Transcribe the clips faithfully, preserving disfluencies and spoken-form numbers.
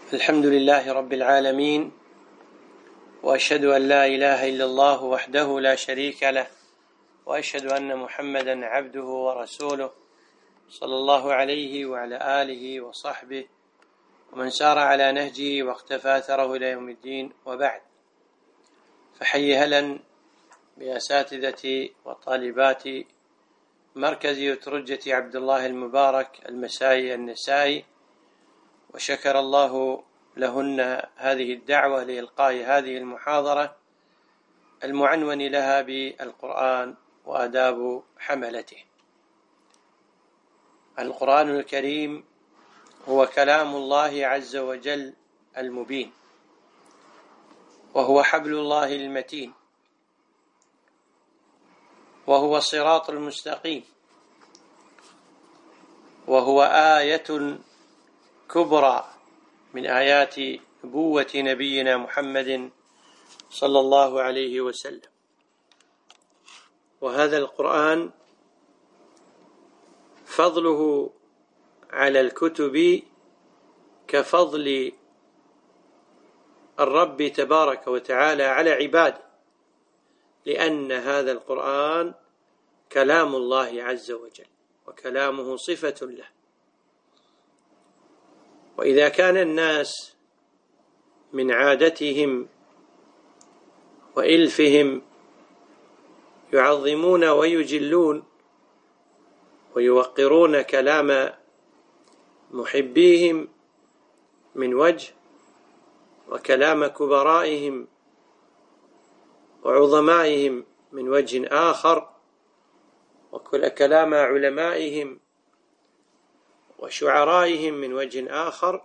الحمد لله رب العالمين، وأشهد أن لا إله إلا الله وحده لا شريك له، وأشهد أن محمدا عبده ورسوله صلى الله عليه وعلى آله وصحبه ومن سار على نهجه واقتفى أثره إلى يوم الدين، وبعد. فحي هلا بأساتذة وطالبات مركز يترجة عبد الله المبارك المسائي النسائي، وشكر الله لهن هذه الدعوة لإلقاء هذه المحاضرة المعنون لها بالقرآن وآداب حملته. القرآن الكريم هو كلام الله عز وجل المبين، وهو حبل الله المتين، وهو الصراط المستقيم، وهو آية كبرى من آيات نبوة نبينا محمد صلى الله عليه وسلم. وهذا القرآن فضله على الكتب كفضل الرب تبارك وتعالى على عباده، لأن هذا القرآن كلام الله عز وجل، وكلامه صفة له. وإذا كان الناس من عادتهم وإلفهم يعظمون ويجلون ويوقرون كلام محبيهم من وجه، وكلام كبرائهم وعظمائهم من وجه آخر، وكل كلام علمائهم وشعرائهم من وجه آخر،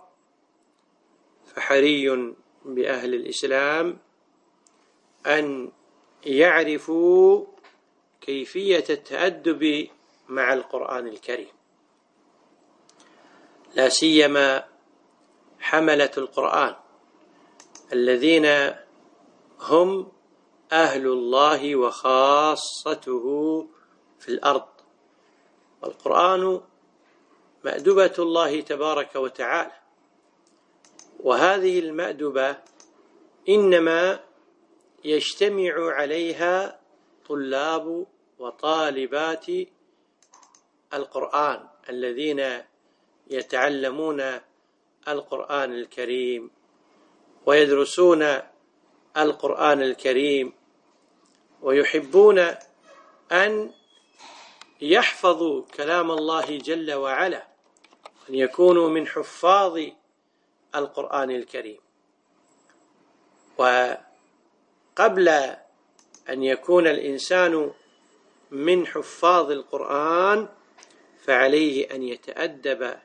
فحري بأهل الإسلام أن يعرفوا كيفية التأدب مع القرآن الكريم، لا سيما حملة القرآن الذين هم أهل الله وخاصته في الأرض. والقرآن مأدبة الله تبارك وتعالى، وهذه المأدبة إنما يجتمع عليها طلاب وطالبات القرآن الذين يتعلمون القرآن الكريم ويدرسون القرآن الكريم، ويحبون أن يحفظوا كلام الله جل وعلا، أن يكونوا من حفاظ القرآن الكريم. وقبل أن يكون الإنسان من حفاظ القرآن فعليه أن يتأدب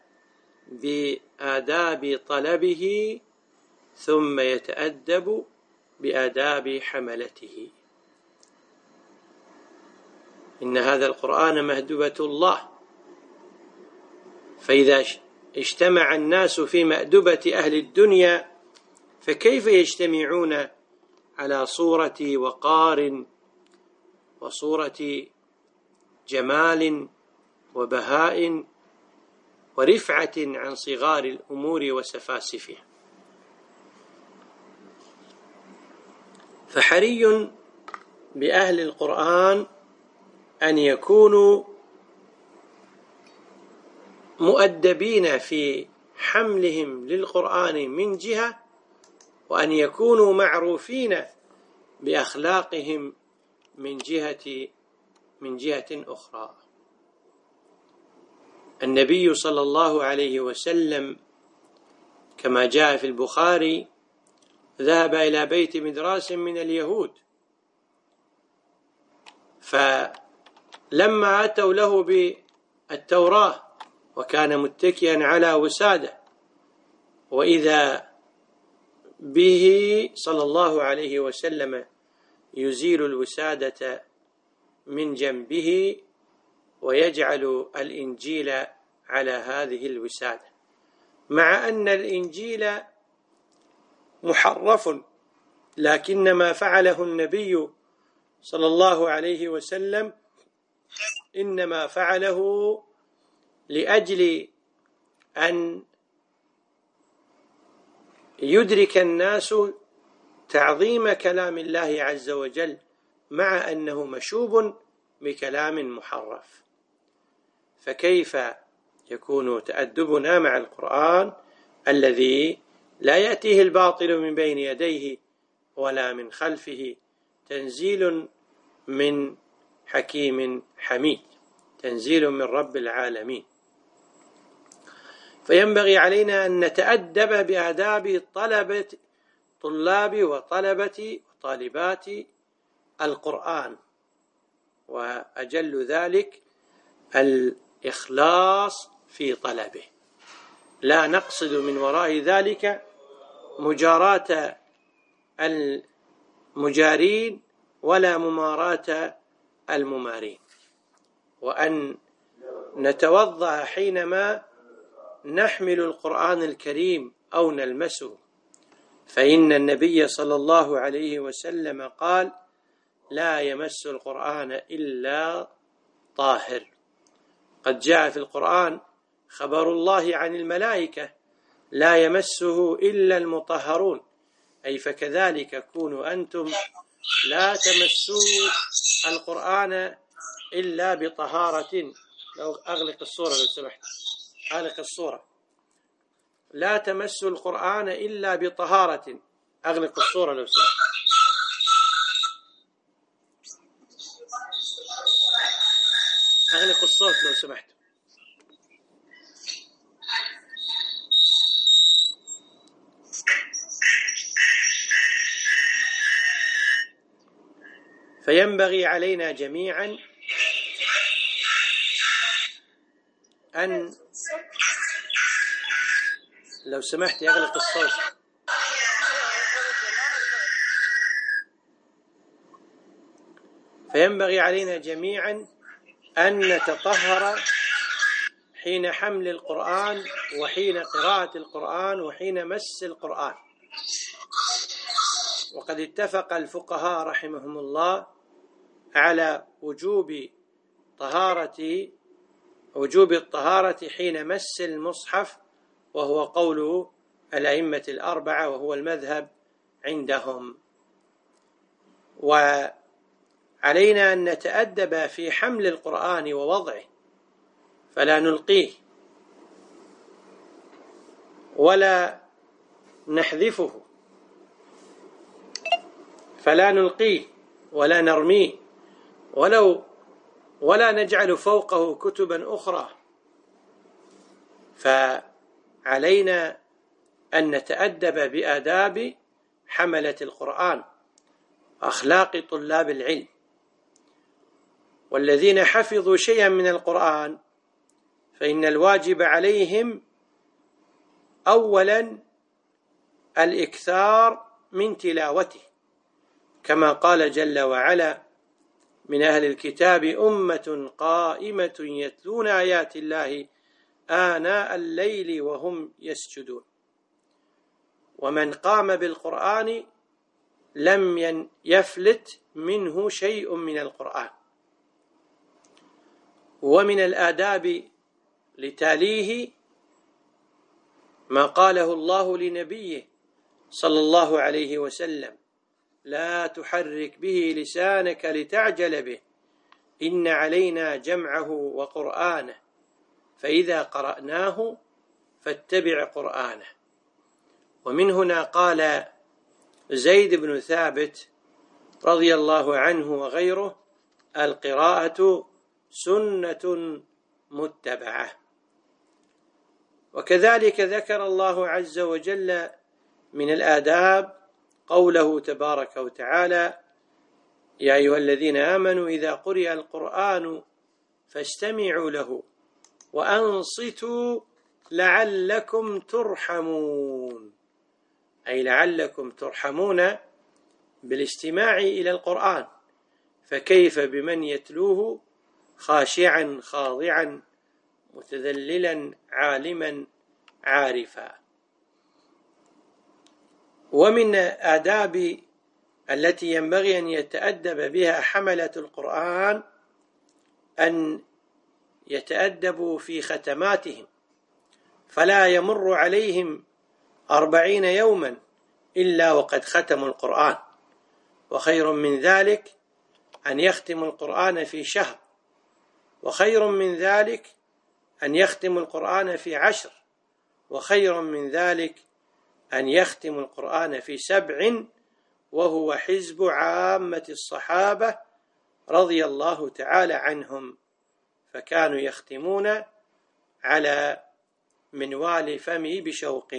بآداب طلبه، ثم يتأدب بآداب حملته. إن هذا القرآن مهدبة الله، فإذا اجتمع الناس في مأدبة أهل الدنيا فكيف يجتمعون على صورة وقار وصورة جمال وبهاء ورفعة عن صغار الأمور وسفاسفها؟ فحري بأهل القرآن أن يكونوا مؤدبين في حملهم للقرآن من جهة، وأن يكونوا معروفين بأخلاقهم من جهة من جهة أخرى. النبي صلى الله عليه وسلم كما جاء في البخاري ذهب إلى بيت مدراس من اليهود، فلما أتوا له بالتوراة وكان متكئا على وسادة، وإذا به صلى الله عليه وسلم يزيل الوسادة من جنبه ويجعل الإنجيل على هذه الوسادة، مع أن الإنجيل محرف، لكن ما فعله النبي صلى الله عليه وسلم إنما فعله لأجل أن يدرك الناس تعظيم كلام الله عز وجل مع أنه مشوب بكلام محرف. فكيف يكون تأدبنا مع القرآن الذي لا يأتيه الباطل من بين يديه ولا من خلفه، تنزيل من حكيم حميد، تنزيل من رب العالمين. فينبغي علينا أن نتأدب بآداب طلبة طلاب وطلبة وطالبات القرآن، وأجل ذلك الإخلاص في طلبه، لا نقصد من وراء ذلك مجاراة المجارين ولا مماراة الممارين، وأن نتوضأ حينما نحمل القرآن الكريم أو نلمسه، فإن النبي صلى الله عليه وسلم قال: لا يمس القرآن إلا طاهر. قد جاء في القرآن خبر الله عن الملائكة: لا يمسه إلا المطهرون، أي فكذلك كونوا أنتم لا تمسوا القرآن إلا بطهارة. لو أغلق الصورة لو سمحت، أغلق الصورة. لا تمسوا القرآن إلا بطهارة. أغلق الصورة لو سمحت. أغلق الصوت لو سمحت. فينبغي علينا جميعا أن لو سمحت يغلق الصوت. فينبغي علينا جميعا أن نتطهر حين حمل القرآن وحين قراءة القرآن وحين مس القرآن. وقد اتفق الفقهاء رحمهم الله على وجوب طهارة وجوب الطهارة حين مس المصحف، وهو قول الأئمة الأربعة وهو المذهب عندهم. وعلينا أن نتأدب في حمل القرآن ووضعه، فلا نلقيه ولا نحذفه، فلا نلقيه ولا نرميه ولو ولا نجعل فوقه كتبا أخرى. فعلينا أن نتأدب بآداب حملة القرآن، أخلاق طلاب العلم. والذين حفظوا شيئا من القرآن فإن الواجب عليهم أولا الإكثار من تلاوته، كما قال جل وعلا: من أهل الكتاب أمة قائمة يتلون آيات الله آناء الليل وهم يسجدون. ومن قام بالقرآن لم يفلت منه شيء من القرآن. ومن الآداب لتاليه ما قاله الله لنبيه صلى الله عليه وسلم: لا تحرك به لسانك لتعجل به، إن علينا جمعه وقرآنه، فإذا قرأناه فاتبع قرآنه. ومن هنا قال زيد بن ثابت رضي الله عنه وغيره: القراءة سنة متبعة. وكذلك ذكر الله عز وجل من الآداب قوله تبارك وتعالى: يا أيها الذين آمنوا إذا قرئ القرآن فاستمعوا له وأنصتوا لعلكم ترحمون، أي لعلكم ترحمون بالاستماع إلى القرآن. فكيف بمن يتلوه خاشعا خاضعا متذللا عالما عارفا. ومن آداب التي ينبغي أن يتأدب بها حملة القرآن أن يتأدبوا في ختماتهم، فلا يمر عليهم أربعين يوما إلا وقد ختموا القرآن، وخير من ذلك أن يختموا القرآن في شهر، وخير من ذلك أن يختموا القرآن في عشر، وخير من ذلك أن يختموا القرآن في سبع، وهو حزب عامة الصحابة رضي الله تعالى عنهم، فكانوا يختمون على منوال فمه بشوق.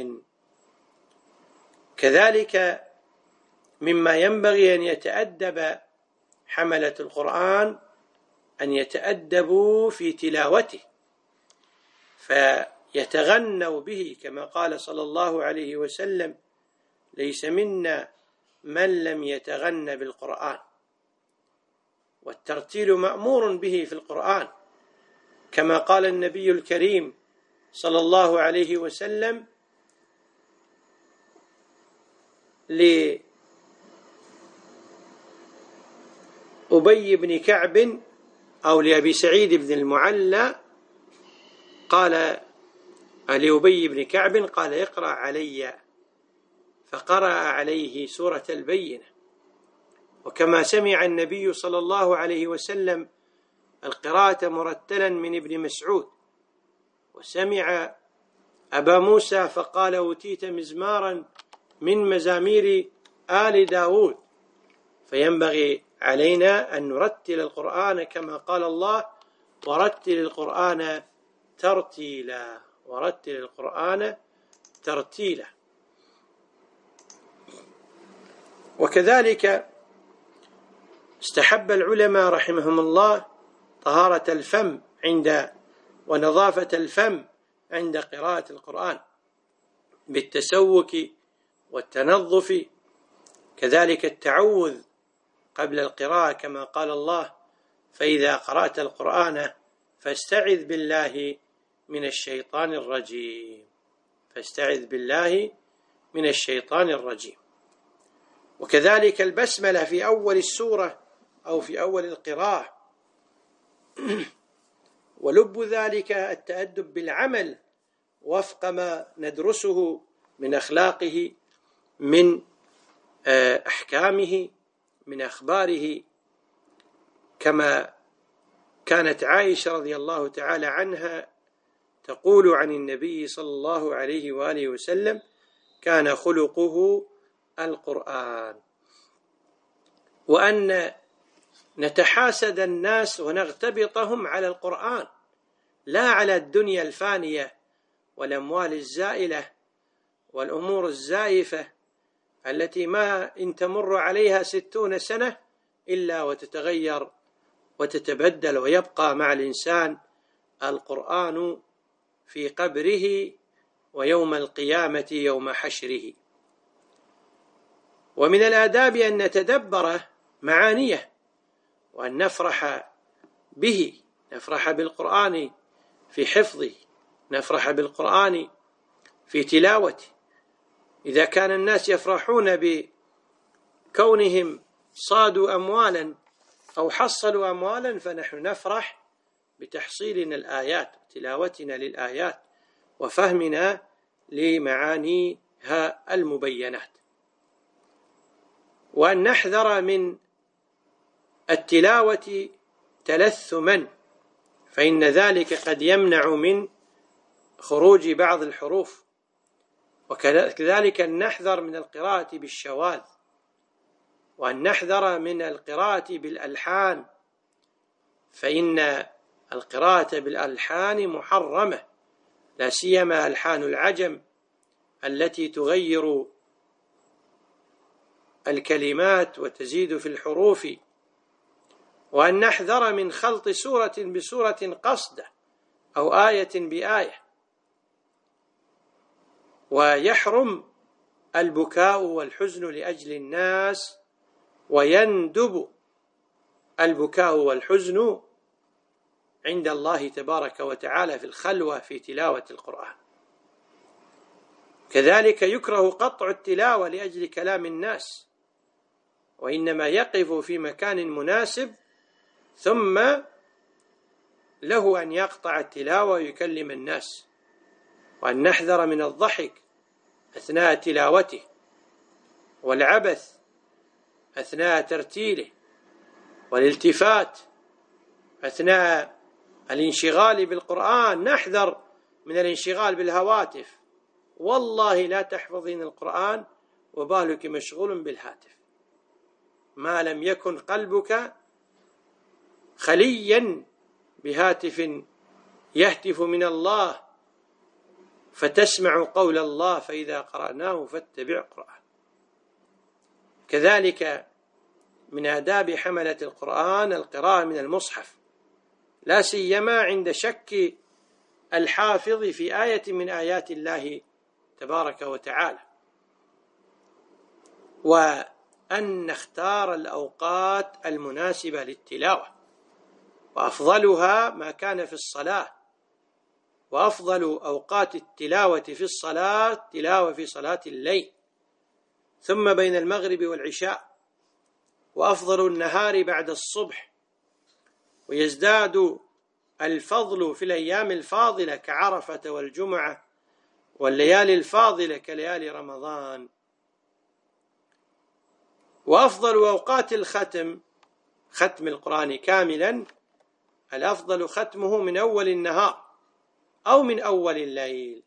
كذلك مما ينبغي أن يتأدب حملة القرآن أن يتأدبوا في تلاوته، فيتغنوا به، كما قال صلى الله عليه وسلم: ليس منا من لم يتغن بالقرآن. والترتيل مأمور به في القرآن، كما قال النبي الكريم صلى الله عليه وسلم لأبي بن كعب أو لأبي سعيد بن المعلى، قال لأبي بن كعب قال: اقرأ علي، فقرأ عليه سورة البينة. وكما سمع النبي صلى الله عليه وسلم القراءة مرتلا من ابن مسعود، وسمع أبا موسى فقال: أوتيت مزمارا من مزامير آل داود. فينبغي علينا أن نرتل القرآن كما قال الله: ورتل القرآن ترتيلا، ورتل القرآن ترتيلا. وكذلك استحب العلماء رحمهم الله طهارة الفم عند ونظافة الفم عند قراءة القرآن بالتسوك والتنظف، كذلك التعوذ قبل القراءة، كما قال الله: فإذا قرأت القرآن فاستعذ بالله من الشيطان الرجيم، فاستعذ بالله من الشيطان الرجيم. وكذلك البسملة في أول السورة أو في أول القراءة. ولب ذلك التأدب بالعمل وفق ما ندرسه من أخلاقه، من أحكامه، من أخباره، كما كانت عائشة رضي الله تعالى عنها تقول عن النبي صلى الله عليه وآله وسلم: كان خلقه القرآن. وأن نتحاسد الناس ونغتبطهم على القرآن، لا على الدنيا الفانية والأموال الزائلة والأمور الزائفة التي ما إن تمر عليها ستون سنة إلا وتتغير وتتبدل، ويبقى مع الإنسان القرآن في قبره ويوم القيامة يوم حشره. ومن الآداب أن نتدبر معانيه، وأن نفرح به، نفرح بالقرآن في حفظه، نفرح بالقرآن في تلاوته. إذا كان الناس يفرحون بكونهم صادوا أموالا أو حصلوا أموالا، فنحن نفرح بتحصيلنا الآيات وتلاوتنا للآيات وفهمنا لمعانيها المبينات. وأن نحذر من التلاوة تلثما، فإن ذلك قد يمنع من خروج بعض الحروف. وكذلك أن نحذر من القراءة بالشواذ، وأن نحذر من القراءة بالألحان، فإن القراءة بالألحان محرمة، لا سيما ألحان العجم التي تغير الكلمات وتزيد في الحروف. وأن نحذر من خلط سورة بسورة قصدة أو آية بآية. ويحرم البكاء والحزن لأجل الناس، ويندب البكاء والحزن عند الله تبارك وتعالى في الخلوة في تلاوة القرآن. كذلك يكره قطع التلاوة لأجل كلام الناس، وإنما يقف في مكان مناسب ثم له أن يقطع التلاوة ويكلم الناس. وأن نحذر من الضحك أثناء تلاوته، والعبث أثناء ترتيله، والالتفات أثناء الانشغال بالقرآن. نحذر من الانشغال بالهواتف. والله لا تحفظين القرآن وبالك مشغول بالهاتف، ما لم يكن قلبك خليا بهاتف يهتف من الله فتسمع قول الله فإذا قرأناه فاتبع قرآن. كذلك من آداب حملة القرآن القراءة من المصحف، لا سيما عند شك الحافظ في آية من آيات الله تبارك وتعالى، وأن نختار الأوقات المناسبة للتلاوة، وأفضلها ما كان في الصلاة، وأفضل أوقات التلاوة في الصلاة تلاوة في صلاة الليل، ثم بين المغرب والعشاء، وأفضل النهار بعد الصبح، ويزداد الفضل في الأيام الفاضلة كعرفة والجمعة، والليالي الفاضلة كليالي رمضان. وأفضل أوقات الختم، ختم القرآن كاملا، الأفضل ختمه من أول النهار أو من أول الليل.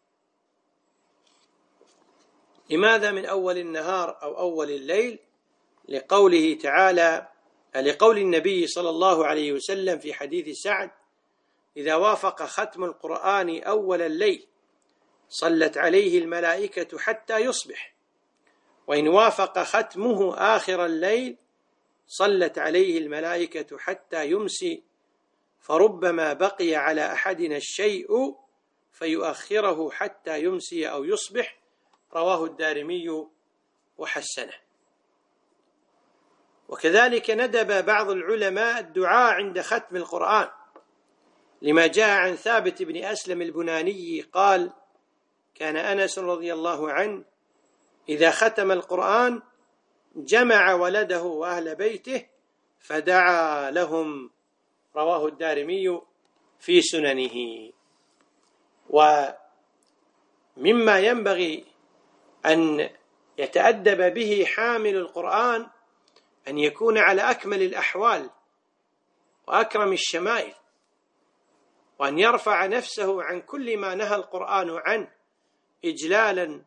لماذا من أول النهار أو أول الليل؟ لقوله تعالى، لقول النبي صلى الله عليه وسلم في حديث سعد: إذا وافق ختم القرآن أول الليل صلت عليه الملائكة حتى يصبح، وإن وافق ختمه آخر الليل صلت عليه الملائكة حتى يمسي، فربما بقي على أحدنا الشيء فيؤخره حتى يمسي أو يصبح. رواه الدارمي وحسنه. وكذلك ندب بعض العلماء الدعاء عند ختم القرآن، لما جاء عن ثابت بن أسلم البناني قال: كان أنس رضي الله عنه إذا ختم القرآن جمع ولده وأهل بيته فدعا لهم. رواه الدارمي في سننه. ومما ينبغي أن يتأدب به حامل القرآن أن يكون على أكمل الأحوال وأكرم الشمائل، وأن يرفع نفسه عن كل ما نهى القرآن عنه إجلالا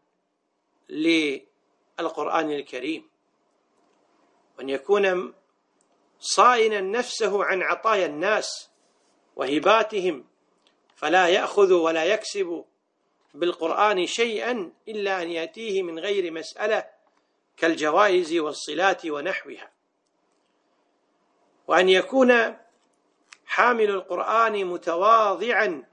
للقرآن الكريم، وأن يكون صائنا نفسه عن عطايا الناس وهباتهم، فلا يأخذ ولا يكسب بالقرآن شيئا إلا أن يأتيه من غير مسألة كالجوائز والصلات ونحوها. وأن يكون حامل القرآن متواضعا،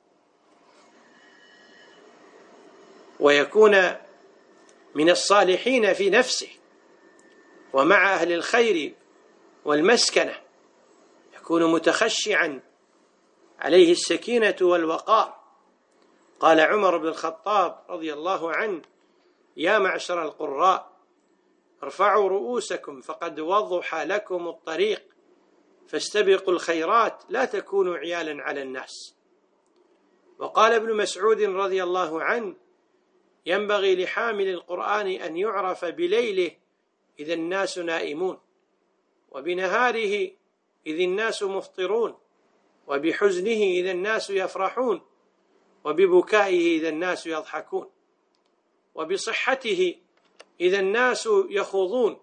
ويكون من الصالحين في نفسه ومع أهل الخير والمسكنة، يكون متخشعا عليه السكينة والوقار. قال عمر بن الخطاب رضي الله عنه: يا معشر القراء ارفعوا رؤوسكم فقد وضح لكم الطريق، فاستبقوا الخيرات لا تكونوا عيالا على الناس. وقال ابن مسعود رضي الله عنه: ينبغي لحامل القرآن أن يعرف بليله إذا الناس نائمون، وبنهاره إذ الناس مفطرون، وبحزنه إذا الناس يفرحون، وببكائه إذا الناس يضحكون، وبصحته إذا الناس يخوضون،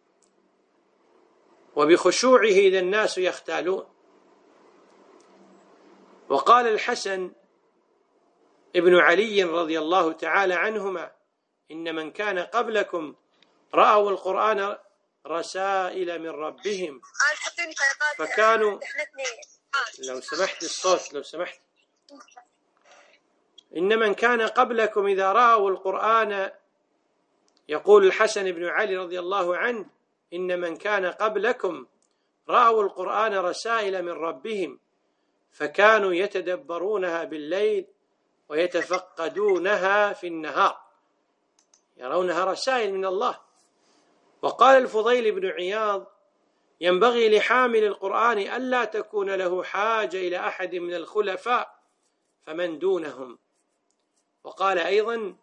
وبخشوعه إذا الناس يختالون. وقال الحسن ابن علي رضي الله تعالى عنهما: إن من كان قبلكم رأوا القرآن رسائل من ربهم فكانوا. لو سمحت الصوت لو سمحت. إن من كان قبلكم إذا رأوا القرآن، يقول الحسن بن علي رضي الله عنه: إن من كان قبلكم رأوا القرآن رسائل من ربهم فكانوا يتدبرونها بالليل ويتفقدونها في النهار، يرونها رسائل من الله. وقال الفضيل بن عياض: ينبغي لحامل القرآن ألا تكون له حاجة إلى أحد من الخلفاء فمن دونهم. وقال أيضا: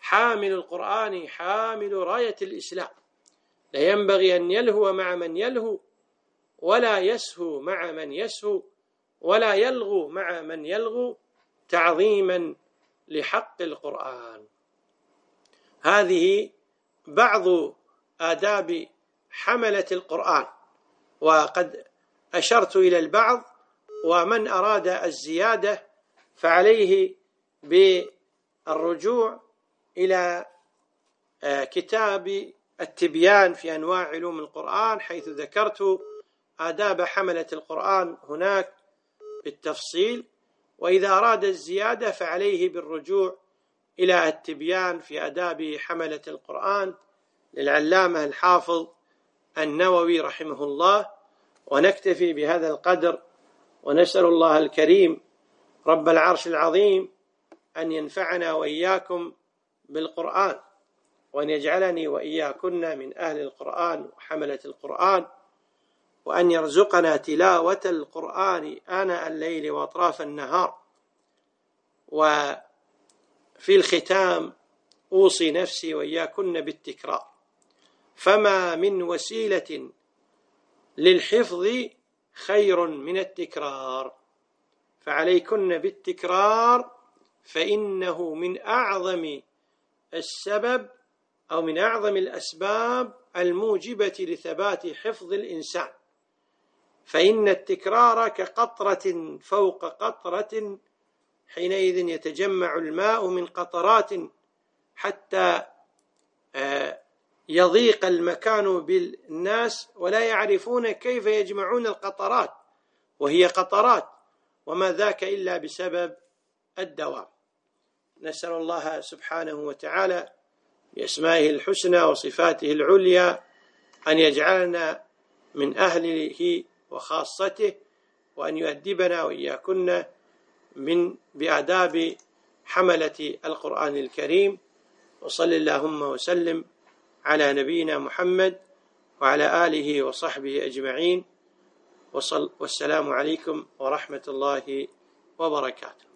حامل القرآن حامل راية الإسلام، لا ينبغي أن يلهو مع من يلهو، ولا يسهو مع من يسهو، ولا يلغو مع من يلغو، تعظيما لحق القرآن. هذه بعض آداب حملة القرآن، وقد أشرت إلى البعض، ومن أراد الزيادة فعليه بالرجوع إلى كتاب التبيان في أنواع علوم القرآن، حيث ذكرت آداب حملة القرآن هناك بالتفصيل. وإذا أراد الزيادة فعليه بالرجوع إلى التبيان في آداب حملة القرآن للعلامة الحافظ النووي رحمه الله. ونكتفي بهذا القدر، ونسأل الله الكريم رب العرش العظيم أن ينفعنا وإياكم بالقرآن، وأن يجعلني وإياكن من أهل القرآن وحملة القرآن، وأن يرزقنا تلاوة القرآن آناء الليل وأطراف النهار. وفي الختام أوصي نفسي وإياكن بالتكرار، فما من وسيلة للحفظ خير من التكرار، فعليكن بالتكرار، فإنه من أعظم السبب أو من أعظم الأسباب الموجبة لثبات حفظ الإنسان. فإن التكرار كقطرة فوق قطرة، حينئذ يتجمع الماء من قطرات حتى يضيق المكان بالناس، ولا يعرفون كيف يجمعون القطرات وهي قطرات، وما ذاك إلا بسبب الدوام. نسأل الله سبحانه وتعالى بأسمائه الحسنى وصفاته العليا أن يجعلنا من أهله وخاصته، وأن يؤدبنا وإياكن من بآداب حملة القرآن الكريم. وصل اللهم وسلم على نبينا محمد وعلى آله وصحبه أجمعين، والسلام عليكم ورحمة الله وبركاته.